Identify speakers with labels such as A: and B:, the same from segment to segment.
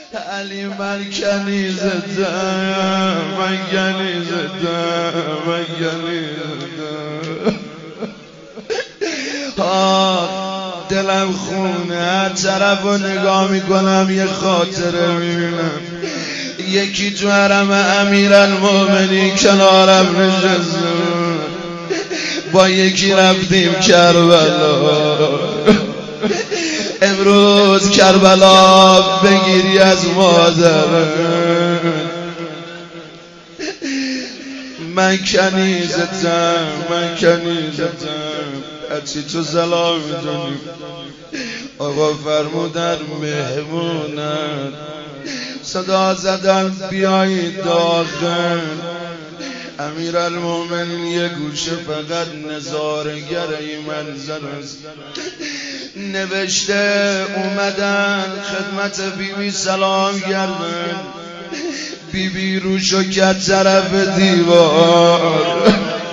A: علی من کنیزتم، من کنیزتم، من کنیزتم. دلم خونه، هر طرف رو نگاه میکنم یه خاطره میبینم. یکی تو حرم امیرالمومنین کنارم نشسته، با یکی رفتیم کربلا. امروز کربلا بگیری از مادر، من کنیزتم، من کنیزتم. هرچی تو سلام میدونیم. آقا فرمودن مهمونن، صدا زدن بیایید داخل. امیرالمومنین یه گوشه فقط نظارگر این منظر است. نوشته اومدن خدمت بیبی سلام گردن. بیبی روشو کرد طرف دیوار،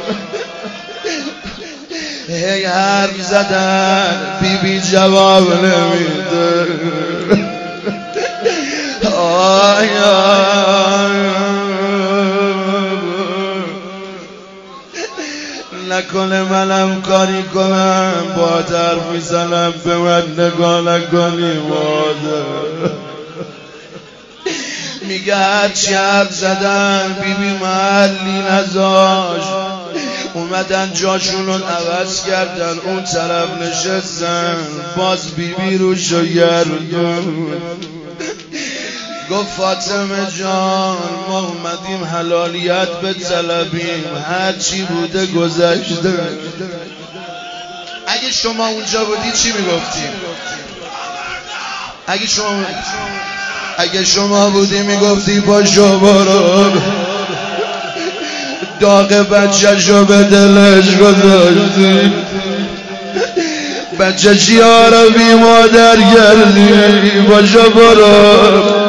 A: هی حرف زدن، بیبی جواب نمیده. نکنه منم کاری کنم با حرف میزنم به من نگاه نکنی مادر. میگه هرچی حرف زدن بیبی محلی نذاشت، اومدن جاشونو عوض کردن، اون طرف نشستن، باز بیبی روشو گردون. گفت فاطمه جان ما اومدیم حلالیت به طلبیم، هرچی بوده گذشته. اگه شما اونجا بودی چی میگفتی؟ اگه شما بودی میگفتی پاشو برو، داغ بچه‌شو به دلش گذاشتی، بچه‌ش یارو بی مادر کردی، پاشو برو.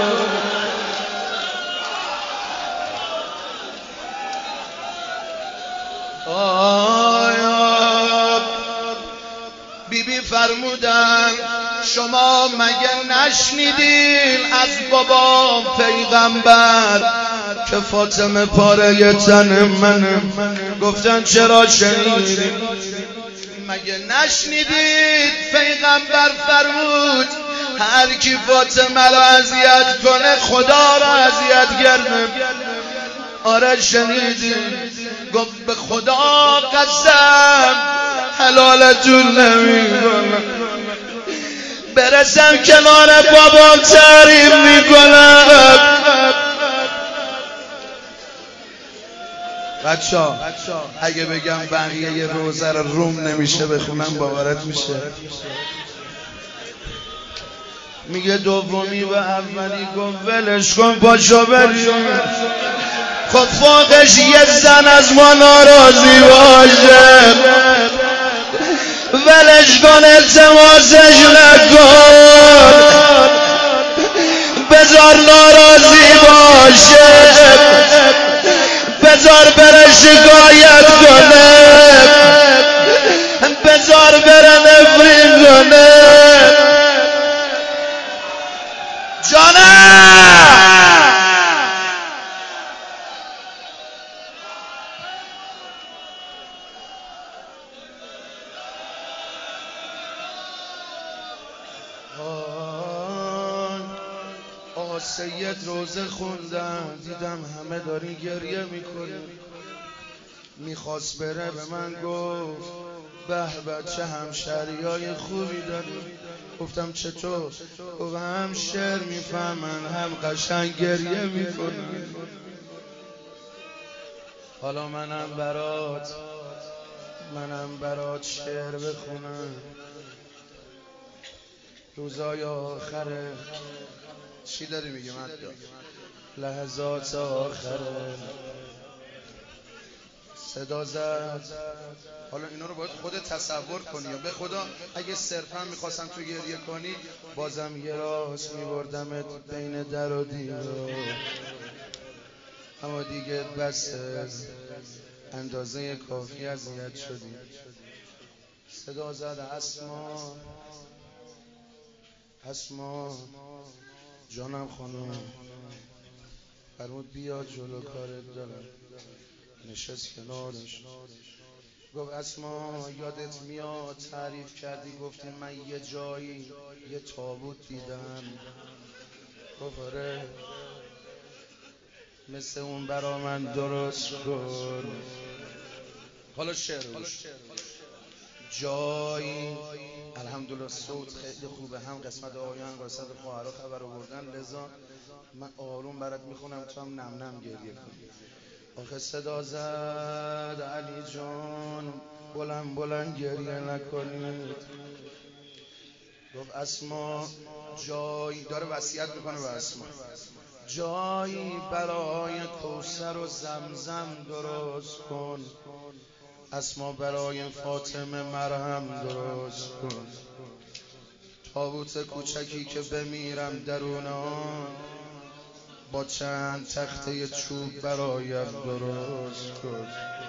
A: بیبی فرمودن شما مگه نشنیدین از بابا پیغمبر که فاطمه پاره تن منه؟ گفتن چرا شنیدین؟ مگه نشنیدید پیغمبر فرمود هر کی فاطمه رو اذیت کنه خدا رو اذیت کرده؟ آره شنیدید. گفت به خدا قسم حلالتون نمیکنم، برسم کنار بابام تعریف میکنم. بچه‌ها اگه بگم بقیه یه روزه رو روم نمیشه بخونم باورت میشه؟ میگه دومی و اولی گفت ولش کن پاشو بریم. خب فوقش یه زن از ما ناراضی باشه، ولش کن التماسش نکن، بذار ناراضی باشه، بذار بره شکایت کنه، بذار بره نفرین کنه. جانم آقا سید روزه خوندن، دیدم همه داری گریه میکنه. میخواست بره به من گفت به بچه همشهریای خوبی داری. گفتم چطور؟ گفت هم شعر میفهمن هم قشنگ گریه میکنن. حالا منم برات شعر بخونم. روزای آخره چی داری میگه من؟ لحظات آخره صدا زد. حالا اینا رو باید خودت تصور کنی، یا به خدا اگه صرفا میخواستم تو گریه کنی بازم یه راست میبردمت بین در و دیوار، اما دیگه بس اندازه کافی اذیت شدی. صدا زد اسما جانم خانم فرمود بیا جلو کارت دارم. نشست کنارش گفت اسما یادت میاد تعریف کردی گفتی من یه جایی یه تابوت دیدم. گفت آره مثل اون برا من درست کن. حالا شعر جایی الحمدلله صوت خیلی خوبه، هم قسمت آیان قسمت خواهرها خبر آوردن، لذا من آروم برات میخونم تو هم نم نم گریه کنی. آخه صدا زد علی جان بلند بلند گریه نکنید. گفت اسما جایی داره وصیت میکنه به اسما، جایی برای کوثر و زمزم درست کن. اسما برای فاطمه مرهم درست کن. تابوت کوچکی که بمیرم درون آن با چند تخته چوب برایم درست کن.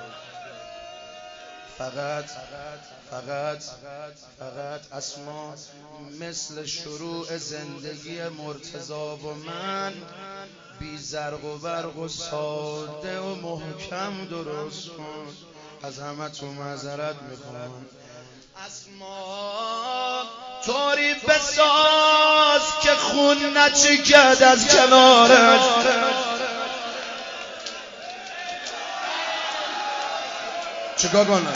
A: فقط اسما مثل شروع زندگی مرتضی و من بی زرق و برق و ساده و محکم درست کن. از همه تو معذرت میخوام. اسما طوری بساز که خون نچکد از کنارش. چیکار کنم؟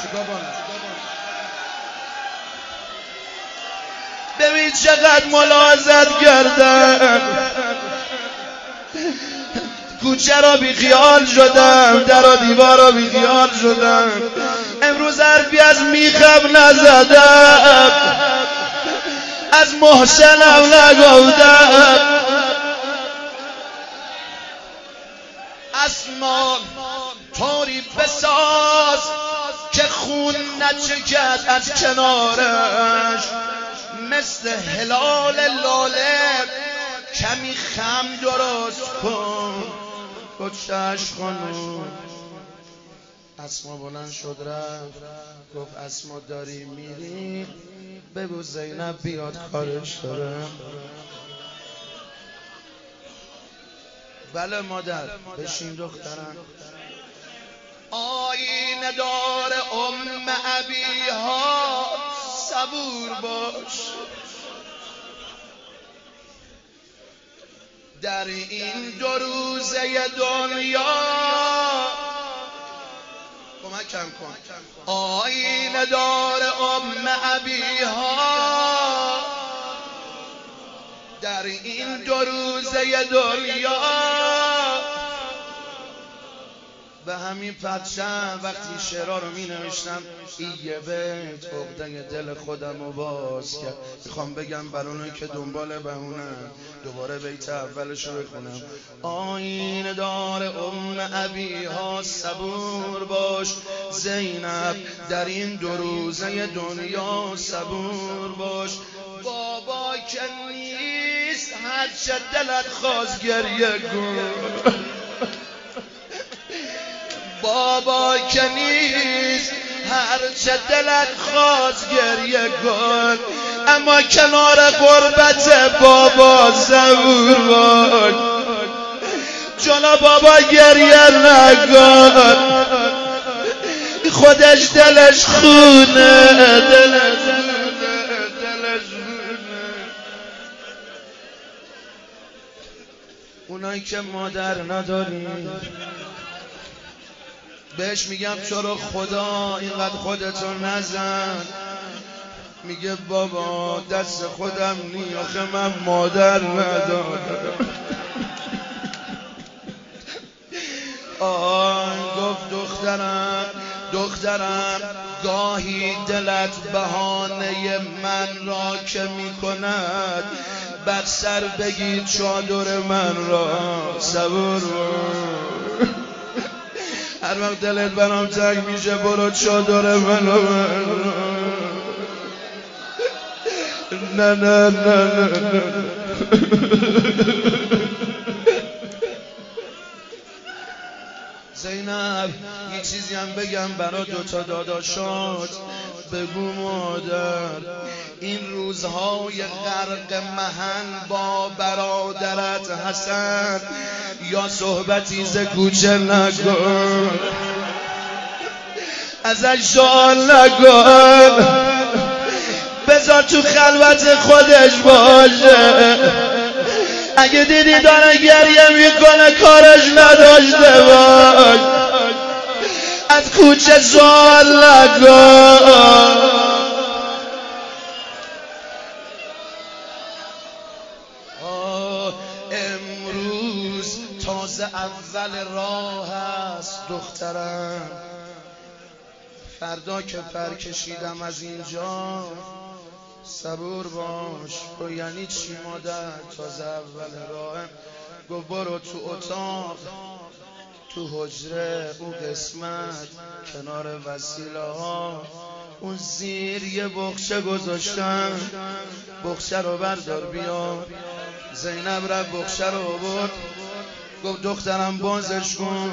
A: ببین چقدر ملاحظت کردم، کوچه را بی خیال شدم، در و دیوار را بی خیال شدم، امروز حرفی از میخم نزدم، از محسنم نگفتم. اسما طوری بساز که خون نچکد از کنارش، مثل هلال لاله کمی خم درست کن. گفتش خانم. اسما بلند شد رفت. گفت اسما داری میری بگو زینب بیاد کارش داره. بله مادر بشین دخترم. آینه دار ام ابیها صبور باش، در این دو روزه دنیا کمکم کن. آینه دار ام ابیها در این دو روزه دنیا به همین پرچم وقتی شعرها رو می نوشتم یه بیت عقده دل خودم رو باز کرد. میخوام بگم برای که دنبال بهونم دوباره بیت اولش رو بخونم. آینه دار ام ابیها صبور باش، زینب در این دو روزه دنیا صبور باش. بابا که نیست هرچه دلت خواست گریه کن. بابا که نیست هرچه دلت خواست گریه کن، اما کنار غربت بابا صبور باش. جلو بابا گریه نکن، خودش دلش خونه، دلش خونه. اونایی که مادر نداری بهش میگم چرا خدا اینقدر خودتو نزن. میگه بابا دست خودم نی، آخه من مادر ندارم. گفت دخترم گاهی دلت بهانه من را که میکند، بر سر بگیر چادر من را صبور باش. هر وقت دلت برام تنگ میشه برو چادر منو نه نه نه نه. زینب یه چیزی هم بگم برا دوتا داداشات. بگو مادر این روزهای غرق محن با برادرت حسن یا صحبتی ز کوچه نکن ازش سوال نکن بذار تو خلوت خودش باشه اگه دیدی داره گریه میکنه کارش نداشته باش از کوچه سوال نکن امروز تازه اول راه است دخترم فردا که پر کشیدم از اینجا صبور باش تو یعنی چی مادر تازه اول راهم گفت برو تو اتاق تو حجره اون قسمت کنار وسیله ها اون زیر یه بخچه گذاشتم بخچه رو بردار بیار زینب رفت بخچه رو برد گفت دخترم بازش کن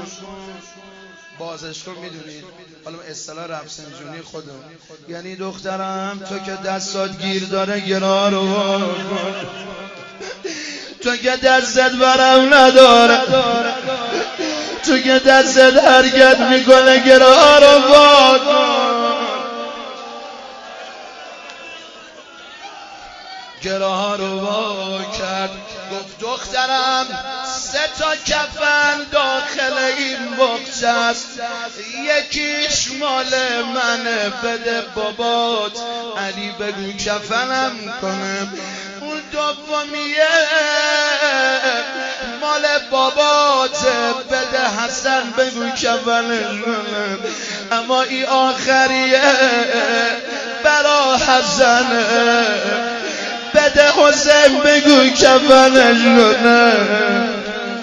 A: میدونید حالا اصطلاح رفسنجونی خودم یعنی دخترم تو که دستات گیر داره گرا رو کن تو که دستت برم نداره تو که دستت حرکت میکنه گرا رو کن گراه رو وا کرد گفت دخترم 3 تا کفن داخل این بخچه است یکیش مال منه بده بابات علی بگو کفنم کنم اون دومیه مال باباته بده حسن بگو کفنش کنم اما این آخریه برا حسنه بده حسین بگو کفنش کنم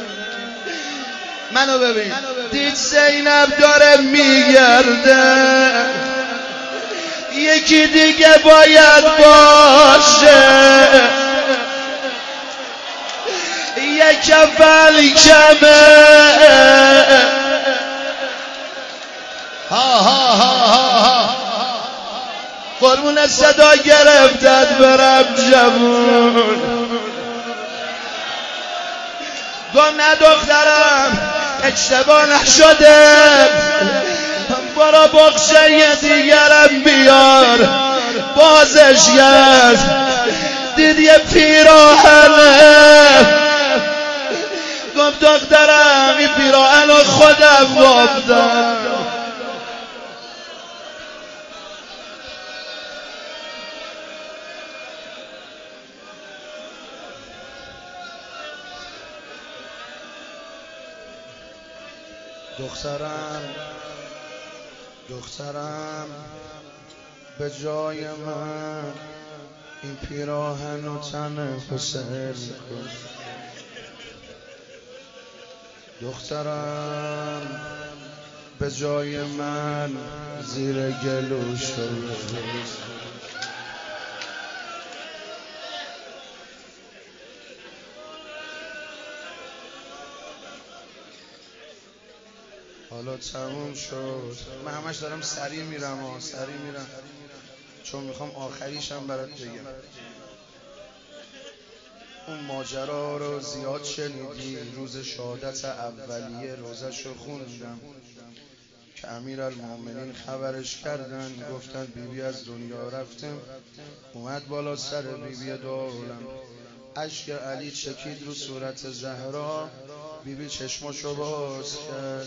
A: منو ببین دید زینب داره میگرده یکی دیگه باید باشه یک کفن کمه ها ها ها ها قربون صدا گرفتت برم جوون گفت نه دخترم اشتباه نشده برو بخشه دیگرم بیار بازش کرد دید یه پیراهنه گفت دخترم این پیراهن خودم بافتم دخترم به جای من این پیراهن و تن حسین کن دخترم به جای من زیر گلو شد حالا تموم شد من همش دارم سریع میرم چون میخوام آخریشم برات بگم اون ماجرا رو زیاد شنیدی روز شهادت اولیه روزش رو خوندم که امیرالمومنین خبرش کردن گفتن بیبی از دنیا رفتم اومد بالا سر بیبی دولم اشک علی چکید رو صورت زهرا بیبی چشماشو باز کرد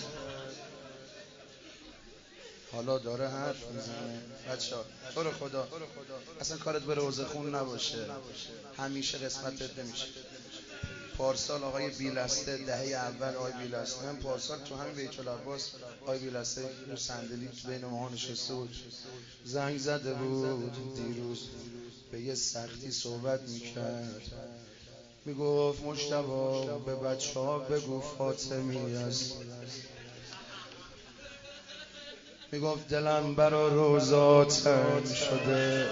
A: حالا داره حرف میزنه بچه‌ها تو رو خدا اصلا کارت به روزه خون نباشه همیشه قسمتت نمیشه پارسال آقای بیلسته دهه اول آقای بیلسته من پارسال تو همین بیت العباس آقای بیلسته رو صندلی بین ما نشسته بود زنگ زده بود دیروز به یه سختی صحبت میکرد میگفت مجتبی به بچه‌ها بگو فاطمی است میگفت دلم برا روزا تنگ شده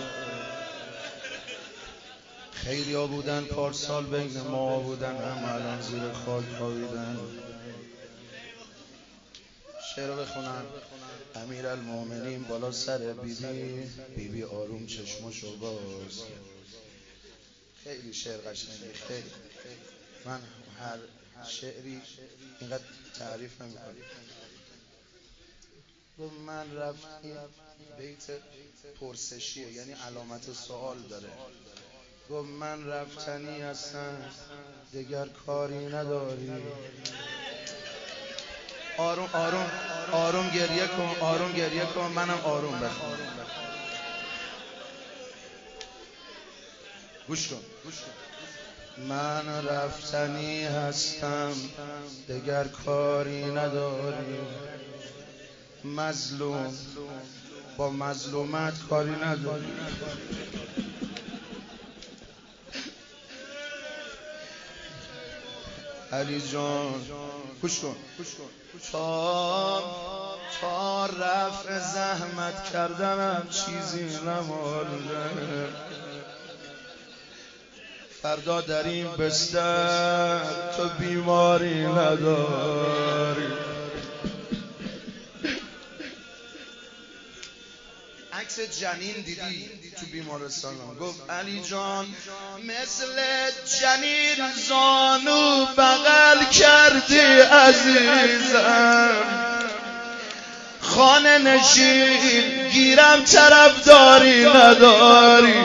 A: خیلی ها بودن پارسال بین ما بودن هم الان زیر خاک خوابیدن شعر رو بخونم. امیرالمومنین بالا سر بیبی آروم چشمشو باز. خیلی شعر قشنگی، خیلی. من هر شعری اینقدر تعریف نمی‌کنم. من رفتم بیت پرسشیه، یعنی علامت سوال داره. گفت من رفتنی هستم دیگر کاری نداری. آروم آروم آروم گریه کن، آروم گریه کن، منم آروم بخون. گوش کن. من رفتنی هستم دیگر کاری نداری. مظلوم با مظلومت کاری نداری. علی جان گوش کن. تا رفع زحمت کردنم چیزی نمانده. فردا در این بستر تو بیماری نداری. عکس جنین دیدی تو بیمارستان؟ گفت علی جان مثل جنین زانو بغل کردی عزیزم. خانه نشین گیرم طرفداری نداری.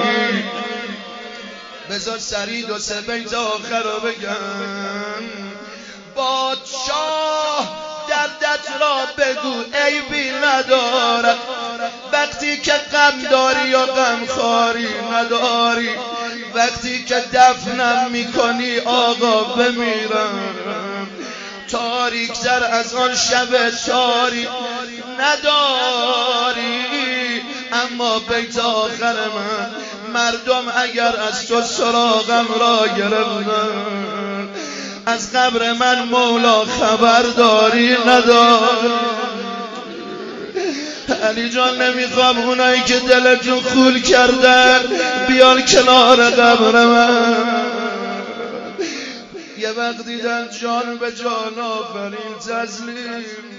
A: بذار سری دو سه بیت آخر رو بگم. بادشاه دردت را بگو عیبی ندارد. وقتی که غم داری یا غم خاری نداری. وقتی که دفنم میکنی آقا بمیرم. تاریک در از آن شب تاری نداری. اما بیت آخر من، مردم اگر از تو سراغم را گرفتن، از قبر من مولا خبرداری نداری. علی جان نمیخوام اونایی که دلتون خول کردن بیان کنار قبر من. یه وقت دیدن جان به جان آفرین تسلیم.